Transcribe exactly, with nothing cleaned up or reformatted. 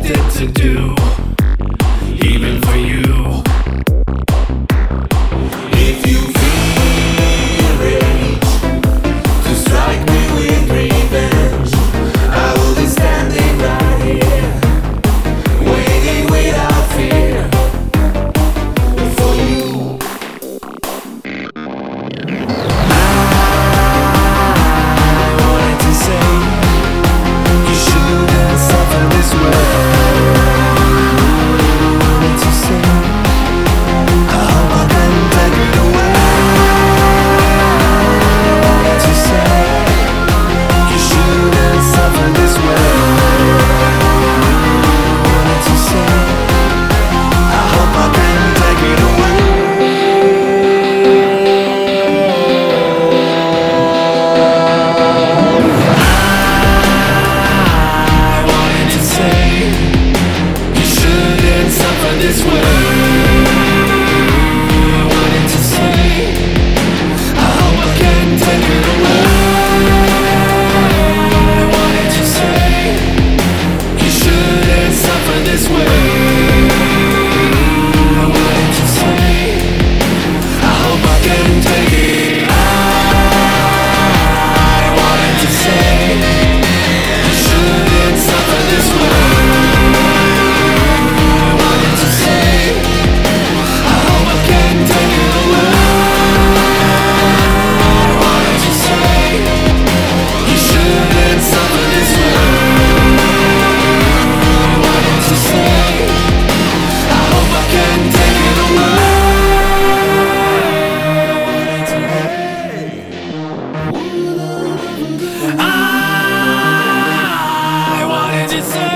tempted to do, even for you. If you feel rage to strike me with revenge, I will be standing right here, waiting without fear for you. I wanted to say you shouldn't suffer this way. I wanted to say I hope I can take it away. I wanted to say you shouldn't suffer this way. I wanted to say I hope I can take it away. I wanted to say you shouldn't suffer this way. I wanted to say I hope I can take it away. I wanted to say you shouldn't suffer this way. I wanted to say I hope I can take it. I wanted to say you shouldn't suffer this way. I wanted to say I hope I can take it away. I wanted to say you shouldn't suffer this way. I wanted to say I hope I can take it away. I wanted to say